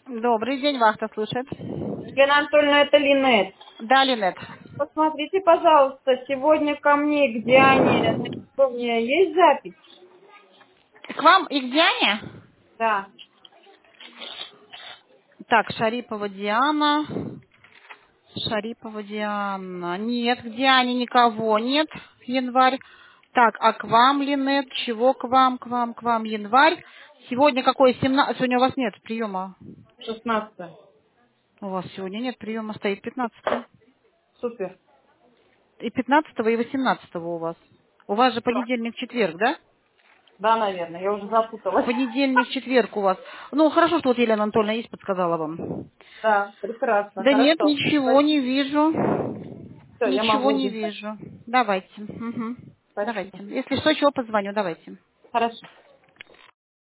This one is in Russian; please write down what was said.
Добрый день, Вахта слушает. Елена Анатольевна, это Линет. Да, Линет. Посмотрите, пожалуйста, сегодня ко мне, где они, у меня есть запись? К вам и к Диане? Да. Так, Шарипова Диана. Шарипова Диана. Нет, к Диане никого нет. Январь. Так, а к вам, Линет? Чего к вам, к вам, январь? Сегодня какой? 17? Сегодня у вас нет приема. 16. У вас сегодня нет приема, стоит 15. Супер. И 15 и 18 у вас. У вас же понедельник, четверг, да? Да, наверное, я уже запуталась. Понедельник, четверг у вас. Ну, хорошо, что вот Елена Анатольевна есть, подсказала вам. Да, прекрасно, Да нет, хорошо. ничего не вижу. Все, я Ничего могу не убежать. вижу. Давайте. Мгм. Давайте. Спасибо. Если что, чего позвоню, давайте. Хорошо.